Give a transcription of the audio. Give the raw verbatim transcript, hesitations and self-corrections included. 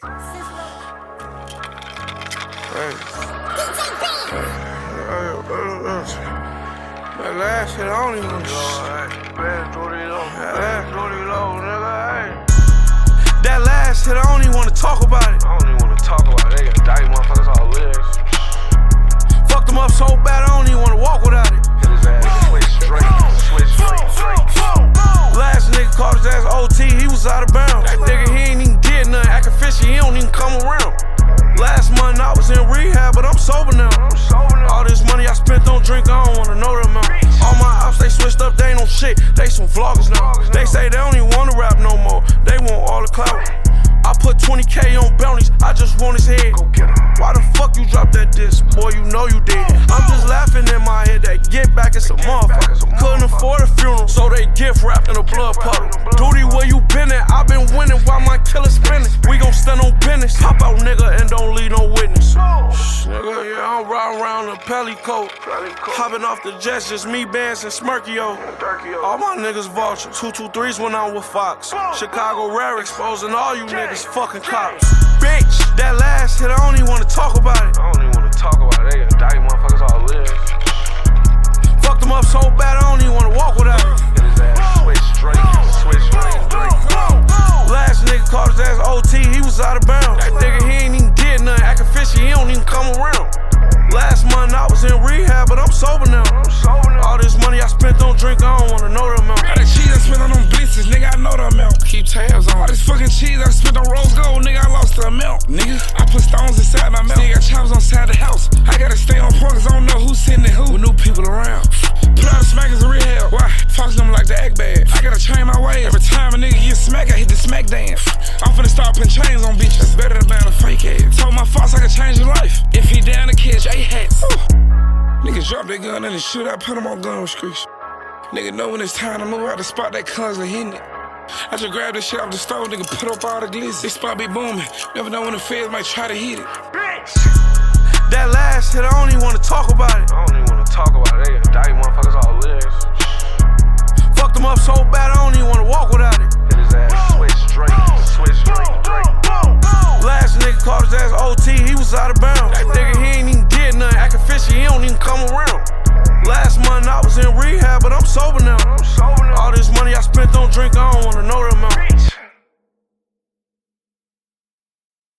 That last shit, I don't even want to That last shit, I don't even want to talk about it. I don't even want to talk about it. They got dirty motherfuckers all lyrics. Fucked them up so bad, I don't even want to walk without it. Hit his ass, switch straight, switch straight, straight. Last nigga called his ass O T, he was out of bounds. That nigga, he ain't even get nothing. Acting fishy, he don't even come around. Last month I was in rehab, but I'm sober now. I'm sober now. All this money I spent on drink, I don't wanna know the amount. All my ops, they switched up, they ain't no shit. They some vloggers now. They say they don't even wanna rap no more. They want all the clout. I put twenty K on bounties, I just want his head. Go get him. Why the fuck you dropped that disc? Boy, you know you did. I'm just laughing in my head that get back is a motherfucker. Couldn't afford a funeral, so they gift wrapped in a blood puddle. Duty, where you been at? I been winning while my killer spinning. We gon' stand on business. Pop out, nigga, and don't leave no witness. Shh, nigga, yeah, I'm riding around in a pelly coat. Hopping off the jets, just me, Bands, and Smirkio. All my niggas vulture. two two threes when I'm with Fox. Chicago Rare exposing all you niggas fucking cops. Bitch, that last hit, I don't even wanna talk about it. I don't even want to talk about it. They got dirty motherfuckers all lyrics. Fucked them up so bad, I don't even wanna walk without it. Hit his ass, switch straight, switch straight, straight. Last nigga called his ass O T, he was out of bounds. That nigga, he ain't even get nothing. Acting fishy, he don't even come around. Last month I was in rehab, but I'm sober now. I'm sober now. All this money I spent on drink, I don't wanna know the amount. All that cheese I spent on them blitzes, nigga, I know the amount. Keep tabs on all this fucking cheese I spent on rose gold, nigga, I lost the amount. Nigga, I put stones inside my mouth. Still got choppers on side the house. I gotta stay on point cause I don't know who's sitting in who. With new people around. Put all the smackers in rehab. Why? Fox them like the act bag. I gotta change my ways. Every time a nigga get smacked, I hit the smack dance. I'm finna start putting chains on bitches. Better than buying a fake ass. Told my Fox I could change your life. If he down to catch eight hats. Ooh. Niggas drop their gun in the shoot, I put them on gun restriction. Nigga know when it's time to move out the spot, they constantly hitting it. I just grab this shit off the stove, nigga put up all the glitz. This spot be booming. Never know when the feds might try to hit it. Bitch! That last hit, I don't even wanna talk about it. I don't even want to talk about it. They got dirty motherfuckers all lyrics. Fucked them up so bad, I don't even wanna walk without it. Hit his ass, switch straight, switch straight, straight. Last nigga called his ass O T, he was out of bounds. That nigga, he ain't even get nothing. Acting fishy, he don't even come around. Last month I was in rehab, but I'm sober now. I'm sober now. All this money I spent on drink, I don't wanna know the